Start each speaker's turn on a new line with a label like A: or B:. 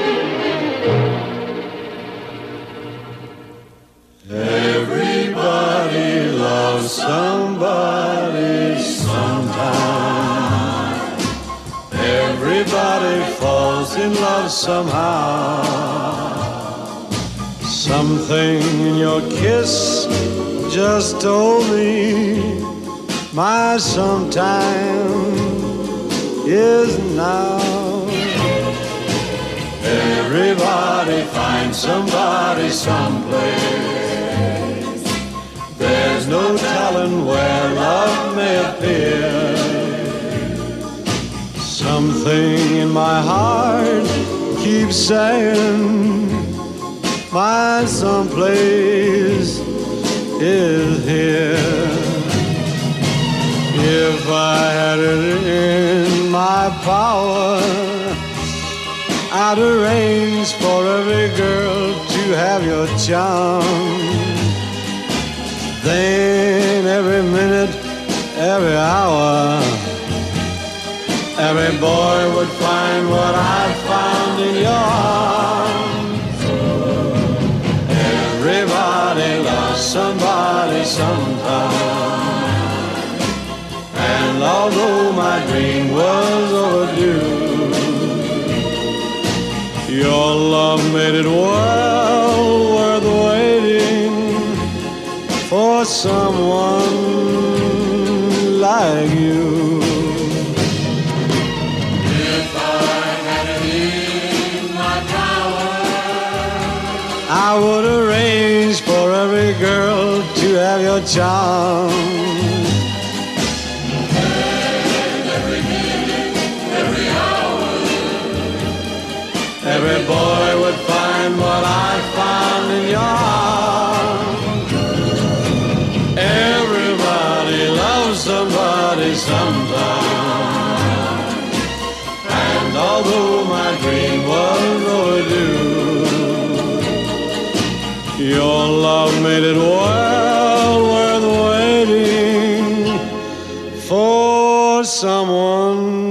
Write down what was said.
A: Everybody loves somebody sometime. Everybody falls in love somehow. Something in your kiss just told me my sometime is now. Everybody finds somebody someplace. There's no telling where love may appear. Something in my heart keeps saying my someplace is here. If I had it in my power, I'd arrange for every girl to have your charm. Then every minute, every hour, every boy would find what I found in your arms. Everybody loves somebody sometime. And although my dream was overdue, your love made it well worth waiting for someone like you.
B: If I had it in my power,
A: I would arrange for every girl to have your charm.
B: and every minute, every hour,
A: Every boy would find what I found in your arms. Everybody loves somebody sometime. And although my dream was overdue, your love made it well worth waiting for someone